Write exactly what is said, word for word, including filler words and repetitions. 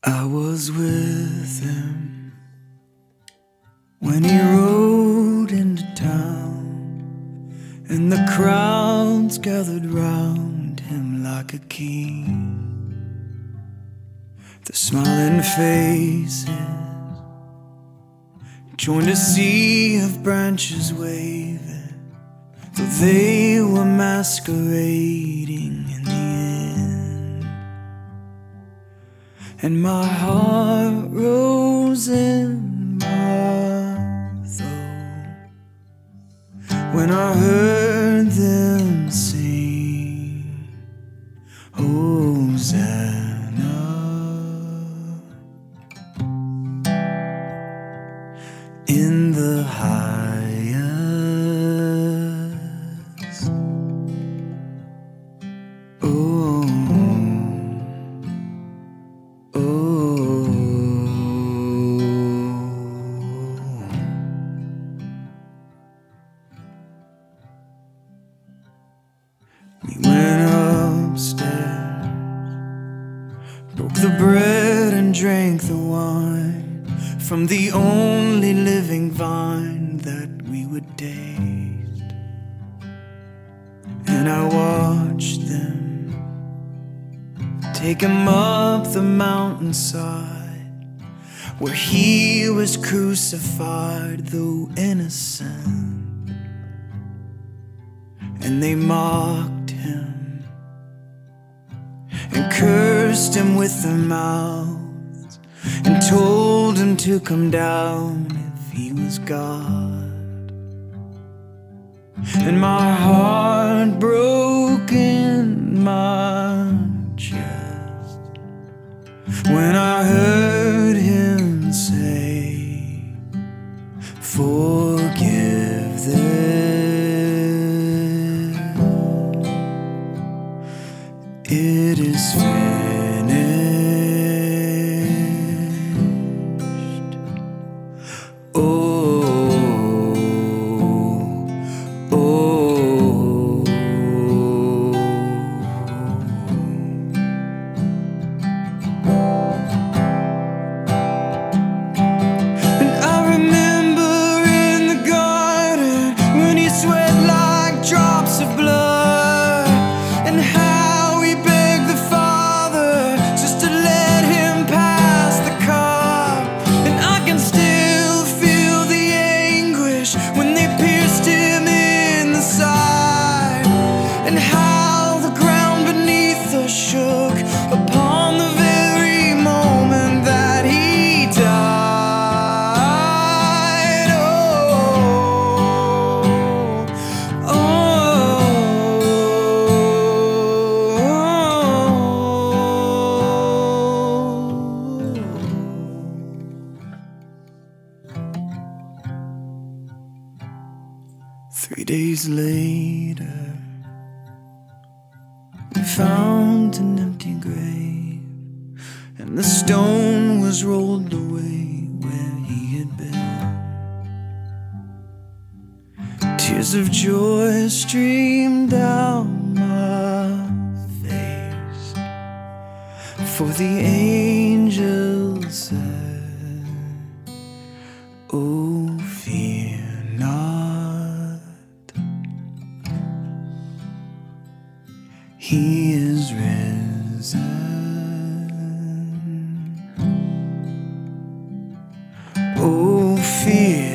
I was with him when he rode into town, and the crowds gathered round him like a king. The smiling faces joined a sea of branches waving, though they were masquerading in the end. And my heart rose in my throat when I heard them sing Hosanna. In the highest, oh, oh, we went upstairs, broke the bread and drank the wine from the only living vine that we would taste. And I watched them take him up the mountainside where he was crucified, though innocent. And they mocked him and cursed him with their mouths and told him to come down if he was God. And my heart broke in my chest when I heard him say, forgive them, it is finished. Three days later, we found an empty grave, and the stone was rolled away where he had been. Tears of joy streamed down my face, for the angel said, oh, fear not, he is risen. Oh, fear